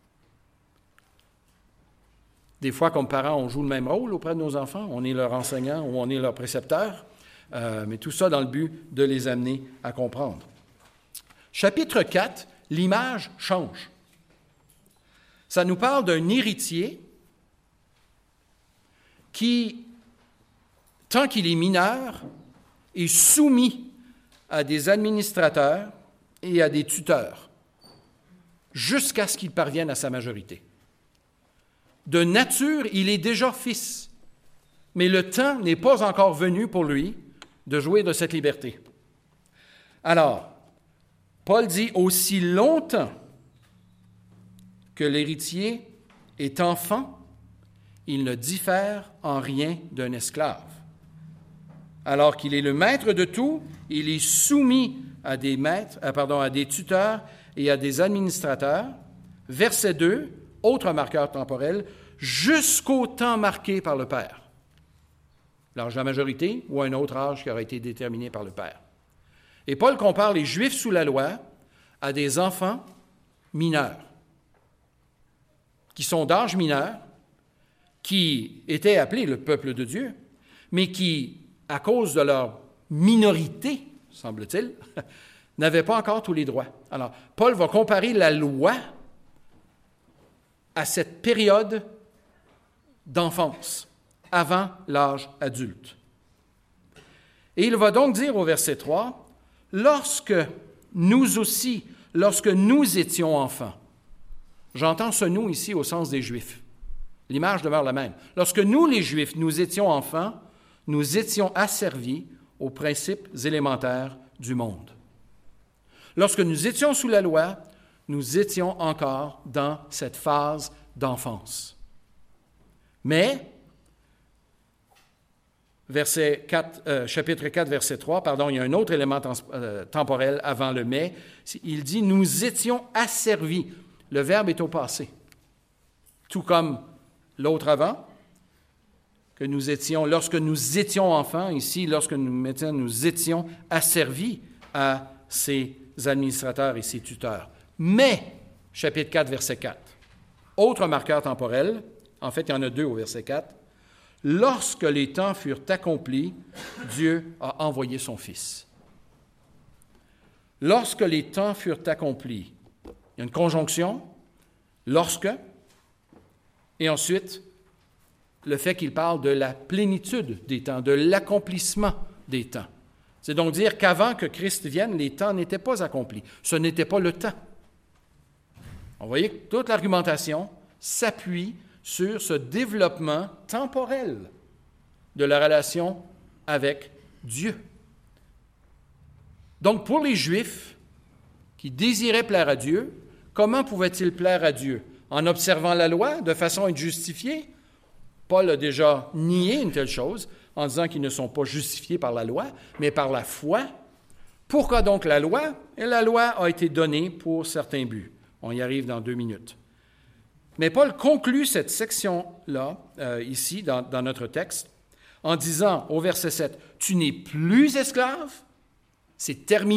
S2: Des fois, comme parents, on joue le même rôle auprès de nos enfants. On est leur enseignant ou on est leur précepteur, mais tout ça dans le but de les amener à comprendre. Chapitre 4, l'image change. Ça nous parle d'un héritier qui, tant qu'il est mineur, est soumis à des administrateurs et à des tuteurs jusqu'à ce qu'il parvienne à sa majorité. De nature, il est déjà fils, mais le temps n'est pas encore venu pour lui de jouir de cette liberté. Alors, Paul dit, aussi longtemps que l'héritier est enfant, il ne diffère en rien d'un esclave. Alors qu'il est le maître de tout, il est soumis à des tuteurs et à des administrateurs. Verset 2, autre marqueur temporel, jusqu'au temps marqué par le Père. L'âge de la majorité ou un autre âge qui aura été déterminé par le Père. Et Paul compare les Juifs sous la loi à des enfants mineurs, qui sont d'âge mineur, qui étaient appelés le peuple de Dieu, mais qui, à cause de leur minorité, semble-t-il, n'avaient pas encore tous les droits. Alors, Paul va comparer la loi à cette période d'enfance, avant l'âge adulte. Et il va donc dire au verset 3, « Lorsque nous aussi, lorsque nous étions enfants », j'entends ce « nous » ici au sens des Juifs. L'image demeure la même. Lorsque nous, les Juifs, nous étions enfants, nous étions asservis aux principes élémentaires du monde. Lorsque nous étions sous la loi, nous étions encore dans cette phase d'enfance. Mais, chapitre 4, verset 3, il y a un autre élément temporel avant le « mais ». Il dit « nous étions asservis ». Le verbe est au passé. Tout comme l'autre avant, que nous étions, lorsque nous étions enfants, ici, lorsque nous étions asservis à ces administrateurs et ces tuteurs. Mais, chapitre 4, verset 4, autre marqueur temporel, en fait, il y en a deux au verset 4, « Lorsque les temps furent accomplis, Dieu a envoyé son Fils. » Lorsque les temps furent accomplis, il y a une conjonction, « lorsque », et ensuite, le fait qu'il parle de la plénitude des temps, de l'accomplissement des temps. C'est donc dire qu'avant que Christ vienne, les temps n'étaient pas accomplis. Ce n'était pas le temps. Vous voyez que toute l'argumentation s'appuie sur ce développement temporel de la relation avec Dieu. Donc, pour les Juifs qui désiraient plaire à Dieu, comment pouvaient-ils plaire à Dieu? En observant la loi de façon à être justifiés? Paul a déjà nié une telle chose en disant qu'ils ne sont pas justifiés par la loi, mais par la foi. Pourquoi donc la loi? Et la loi a été donnée pour certains buts. On y arrive dans 2 minutes. Mais Paul conclut cette section-là, ici, dans notre texte, en disant au verset 7, « Tu n'es plus esclave, c'est terminé. »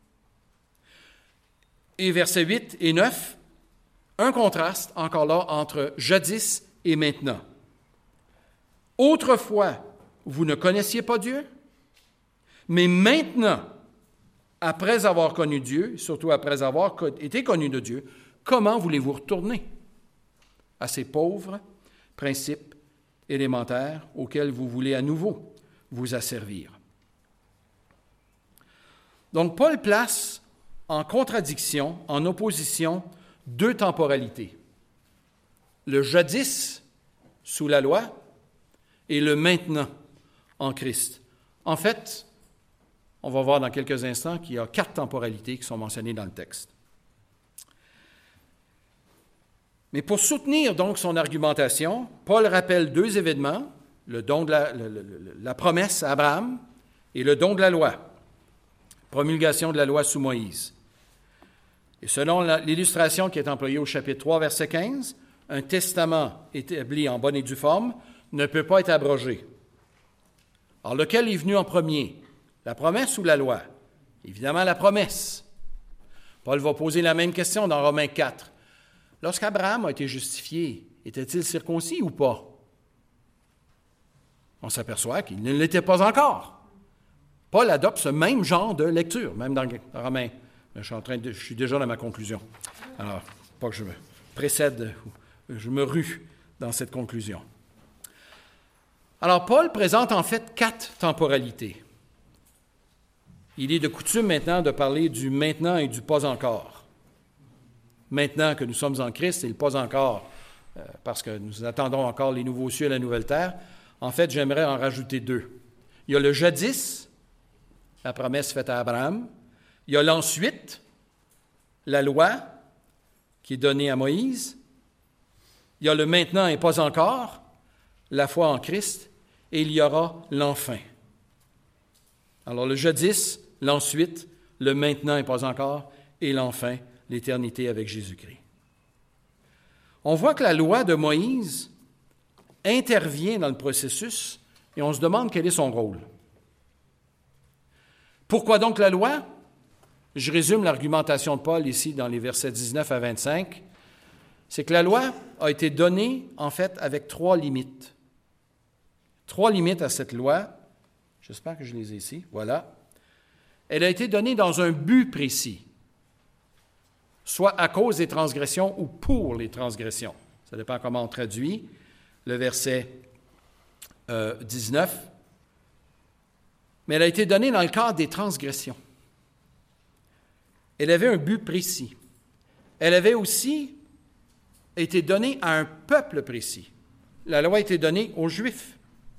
S2: Et versets 8 et 9, un contraste encore là entre jadis et maintenant. Autrefois, vous ne connaissiez pas Dieu, mais maintenant, après avoir connu Dieu, surtout après avoir été connu de Dieu, comment voulez-vous retourner à ces pauvres principes élémentaires auxquels vous voulez à nouveau vous asservir? Donc, Paul place en contradiction, en opposition, 2 temporalités. Le jadis sous la loi et le maintenant en Christ. En fait, on va voir dans quelques instants qu'il y a 4 temporalités qui sont mentionnées dans le texte. Mais pour soutenir donc son argumentation, Paul rappelle 2 événements, le don de la promesse à Abraham et le don de la loi, promulgation de la loi sous Moïse. Et selon l'illustration qui est employée au chapitre 3, verset 15, un testament établi en bonne et due forme ne peut pas être abrogé. Alors, lequel est venu en premier? La promesse ou la loi? Évidemment, la promesse. Paul va poser la même question dans Romains 4. Lorsqu'Abraham a été justifié, était-il circoncis ou pas? On s'aperçoit qu'il ne l'était pas encore. Paul adopte ce même genre de lecture, même dans Romains. Je suis déjà dans ma conclusion. Alors, pas que je me précède, je me rue dans cette conclusion. Alors, Paul présente en fait 4 temporalités. Il est de coutume maintenant de parler du maintenant et du pas encore. Maintenant que nous sommes en Christ et le pas encore, parce que nous attendons encore les nouveaux cieux et la nouvelle terre. En fait, j'aimerais en rajouter 2. Il y a le jadis, la promesse faite à Abraham. Il y a l'ensuite, la loi qui est donnée à Moïse. Il y a le maintenant et pas encore, la foi en Christ. Et il y aura l'enfin. Alors le jadis, l'ensuite, le maintenant et pas encore, et l'enfin, l'éternité avec Jésus-Christ. On voit que la loi de Moïse intervient dans le processus et on se demande quel est son rôle. Pourquoi donc la loi? Je résume l'argumentation de Paul ici dans les versets 19 à 25. C'est que la loi a été donnée, en fait, avec 3 limites. 3 limites à cette loi. J'espère que je les ai ici. Voilà. Elle a été donnée dans un but précis, soit à cause des transgressions ou pour les transgressions. Ça dépend comment on traduit le verset 19. Mais elle a été donnée dans le cadre des transgressions. Elle avait un but précis. Elle avait aussi été donnée à un peuple précis. La loi a été donnée aux Juifs,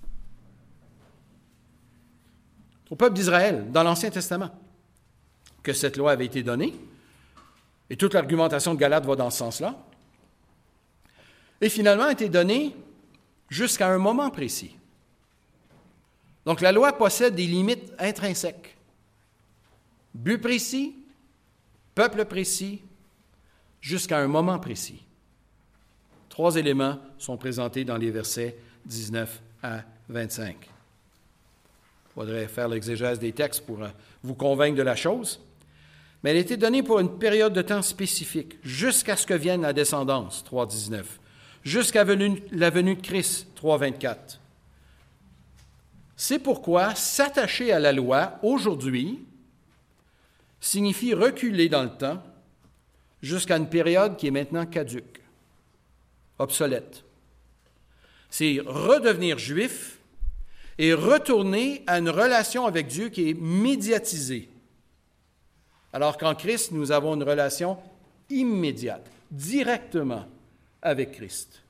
S2: au peuple d'Israël, dans l'Ancien Testament, que cette loi avait été donnée. Et toute l'argumentation de Galate va dans ce sens-là. Et finalement, a été donnée jusqu'à un moment précis. Donc, la loi possède des limites intrinsèques. But précis, peuple précis, jusqu'à un moment précis. 3 éléments sont présentés dans les versets 19 à 25. Il faudrait faire l'exégèse des textes pour vous convaincre de la chose. Mais elle a été donnée pour une période de temps spécifique, jusqu'à ce que vienne la descendance, 3.19, jusqu'à la venue de Christ, 3.24. C'est pourquoi s'attacher à la loi aujourd'hui signifie reculer dans le temps jusqu'à une période qui est maintenant caduque, obsolète. C'est redevenir juif et retourner à une relation avec Dieu qui est médiatisée. Alors qu'en Christ, nous avons une relation immédiate, directement avec Christ.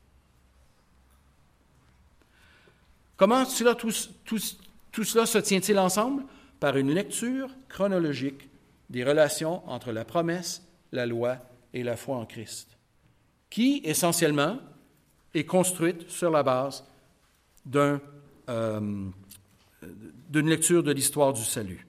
S2: Comment tout cela se tient-il ensemble? Par une lecture chronologique des relations entre la promesse, la loi et la foi en Christ, qui, essentiellement, est construite sur la base d'une lecture de l'histoire du salut.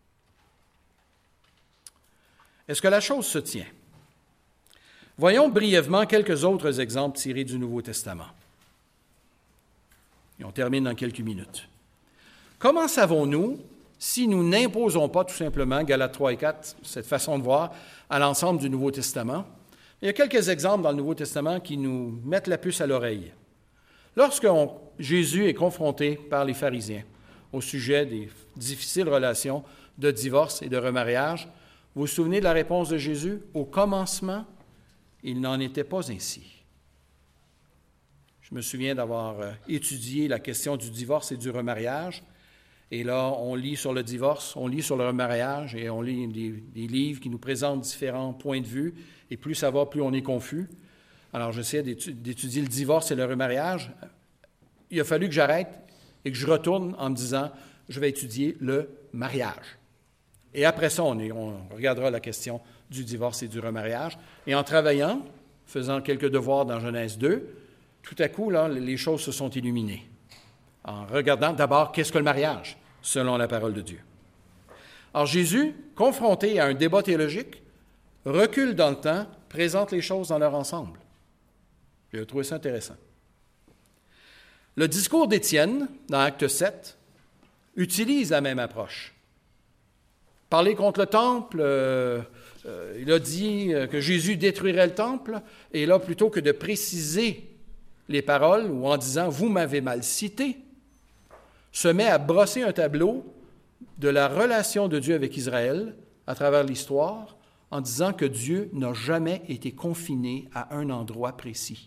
S2: Est-ce que la chose se tient? Voyons brièvement quelques autres exemples tirés du Nouveau Testament. Et on termine dans quelques minutes. Comment savons-nous si nous n'imposons pas tout simplement, Galates 3 et 4, cette façon de voir, à l'ensemble du Nouveau Testament? Il y a quelques exemples dans le Nouveau Testament qui nous mettent la puce à l'oreille. Lorsque Jésus est confronté par les pharisiens au sujet des difficiles relations de divorce et de remariage, vous vous souvenez de la réponse de Jésus? Au commencement, il n'en était pas ainsi. Je me souviens d'avoir étudié la question du divorce et du remariage. Et là, on lit sur le divorce, on lit sur le remariage et on lit des livres qui nous présentent différents points de vue. Et plus ça va, plus on est confus. Alors, j'essaie d'étudier le divorce et le remariage. Il a fallu que j'arrête et que je retourne en me disant, je vais étudier le mariage. Et après ça, on regardera la question du divorce et du remariage. Et en travaillant, faisant quelques devoirs dans Genèse 2, tout à coup, là, les choses se sont illuminées. En regardant d'abord, qu'est-ce que le mariage, selon la parole de Dieu. Alors Jésus, confronté à un débat théologique, recule dans le temps, présente les choses dans leur ensemble. J'ai trouvé ça intéressant. Le discours d'Étienne, dans Acte 7, utilise la même approche. Parler contre le temple, il a dit que Jésus détruirait le temple, et là, plutôt que de préciser les paroles, ou en disant « vous m'avez mal cité », se met à brosser un tableau de la relation de Dieu avec Israël à travers l'histoire, en disant que Dieu n'a jamais été confiné à un endroit précis.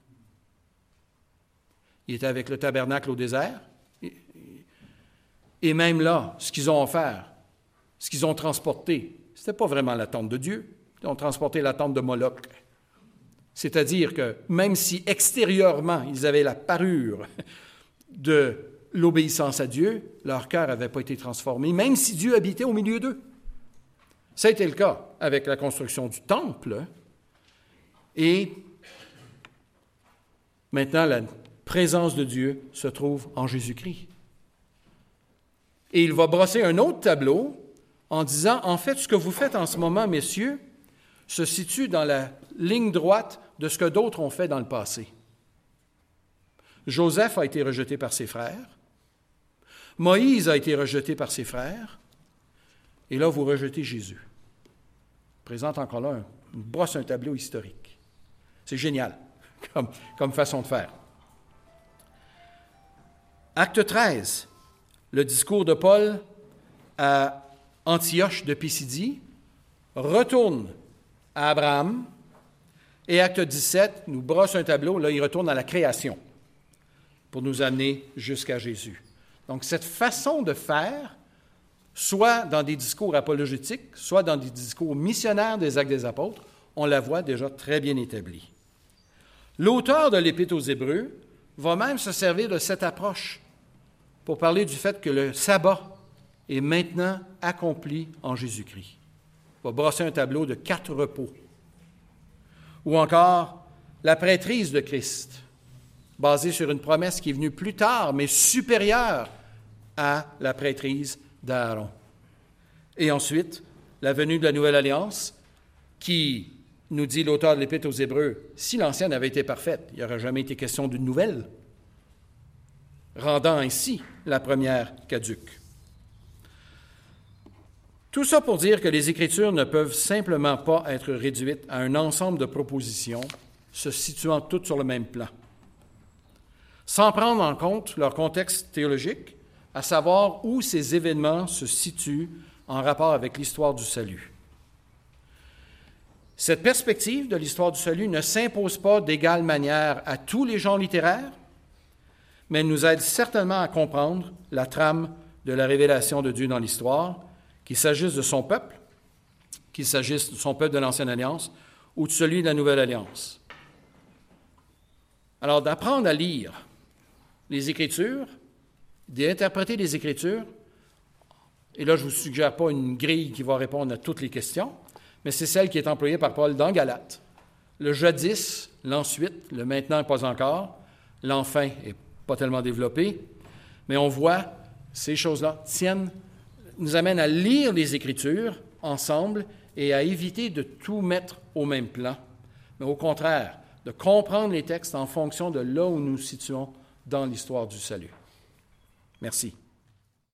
S2: Il était avec le tabernacle au désert, et même là, ce qu'ils ont offert, ce qu'ils ont transporté, ce n'était pas vraiment la tente de Dieu. Ils ont transporté la tente de Moloch. C'est-à-dire que même si extérieurement, ils avaient la parure de l'obéissance à Dieu, leur cœur n'avait pas été transformé, même si Dieu habitait au milieu d'eux. Ça a été le cas avec la construction du temple. Et maintenant, la présence de Dieu se trouve en Jésus-Christ. Et il va brosser un autre tableau en disant, en fait, ce que vous faites en ce moment, messieurs, se situe dans la ligne droite de ce que d'autres ont fait dans le passé. Joseph a été rejeté par ses frères. Moïse a été rejeté par ses frères. Et là, vous rejetez Jésus. Il présente encore là, il brosse un tableau historique. C'est génial comme façon de faire. Acte 13, le discours de Paul à Antioche de Pisidie, retourne à Abraham, et Acte 17 nous brosse un tableau, là il retourne à la création pour nous amener jusqu'à Jésus. Donc cette façon de faire, soit dans des discours apologétiques, soit dans des discours missionnaires des Actes des Apôtres, on la voit déjà très bien établie. L'auteur de l'Épître aux Hébreux va même se servir de cette approche pour parler du fait que le sabbat est maintenant accompli en Jésus-Christ. Il va brosser un tableau de 4 repos. Ou encore la prêtrise de Christ, basée sur une promesse qui est venue plus tard, mais supérieure à la prêtrise d'Aaron. Et ensuite, la venue de la Nouvelle Alliance, qui, nous dit l'auteur de l'Épître aux Hébreux, si l'ancienne avait été parfaite, il n'y aurait jamais été question d'une nouvelle, rendant ainsi la première caduque. Tout ça pour dire que les Écritures ne peuvent simplement pas être réduites à un ensemble de propositions se situant toutes sur le même plan, sans prendre en compte leur contexte théologique, à savoir où ces événements se situent en rapport avec l'histoire du salut. Cette perspective de l'histoire du salut ne s'impose pas d'égale manière à tous les genres littéraires, mais elle nous aide certainement à comprendre la trame de la révélation de Dieu dans l'histoire, qu'il s'agisse de son peuple, qu'il s'agisse de son peuple de l'Ancienne Alliance ou de celui de la Nouvelle Alliance. Alors, d'apprendre à lire les Écritures, d'interpréter les Écritures, et là, je ne vous suggère pas une grille qui va répondre à toutes les questions, mais c'est celle qui est employée par Paul dans Galates. Le jadis, l'ensuite, le maintenant et pas encore, l'enfin n'est pas tellement développé, mais on voit ces choses-là nous amènent à lire les Écritures ensemble et à éviter de tout mettre au même plan, mais au contraire, de comprendre les textes en fonction de là où nous nous situons dans l'histoire du salut. Merci.